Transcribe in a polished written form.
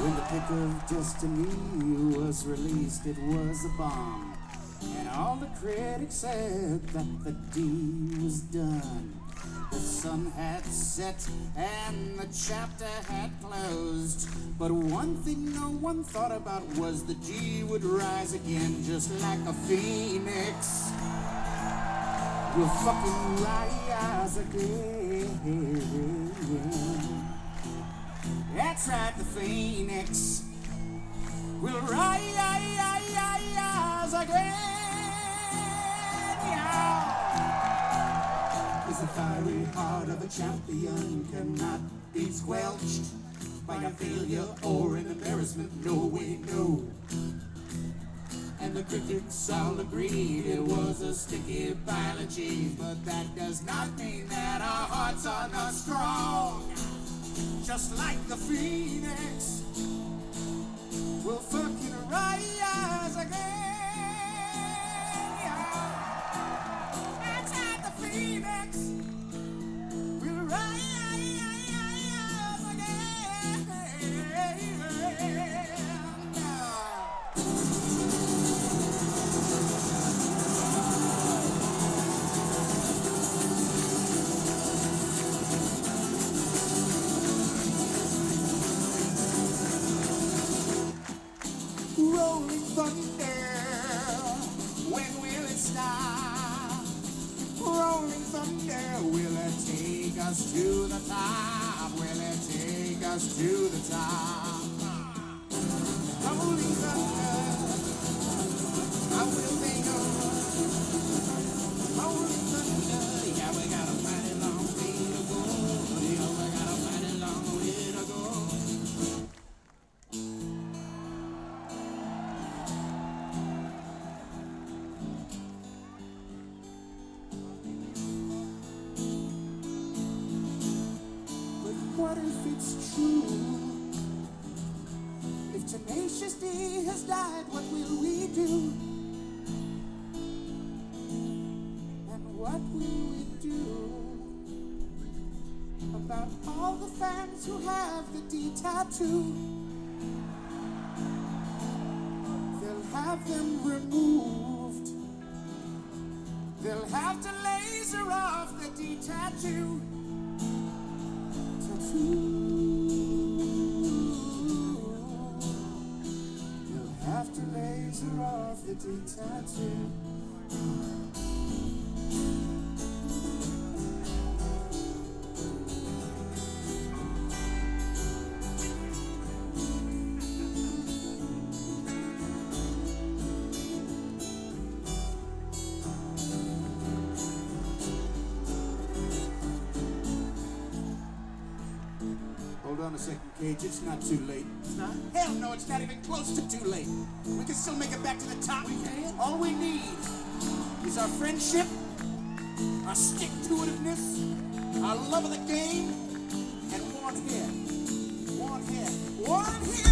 When the Pick of Destiny was released, it was a bomb. And all the critics said that the deed was done. The sun had set and the chapter had closed. But one thing no one thought about was the G would rise again, just like a phoenix. Will fucking rise again. That's right, the phoenix will rise again. Cause the fiery heart of a champion cannot be squelched by a failure or an embarrassment, no we know. And the critics all agreed it was a sticky pile of cheese, but that does not mean that our hearts are not strong. Just like the phoenix, we'll fucking rise again. That's like the phoenix, we'll rise again. Rolling thunder, when will it stop? Rolling thunder, will it take us to the top? Will it take us to the top? Rolling thunder, how will they go? Rolling thunder, yeah, we got a mighty long way to go. Yeah, we got a mighty long way to go. What if it's true? If Tenacious D has died, what will we do? And what will we do about all the fans who have the D tattoo? They'll have them removed. They'll have to laser off the D tattoo. You'll have to laser off the D tattoo. Hold on a second, Cage. It's not too late. It's not? Hell no, it's not even close to too late. We can still make it back to the top. We can. All we need is our friendship, our stick-to-itiveness, our love of the game, and one hit. One hit. One hit!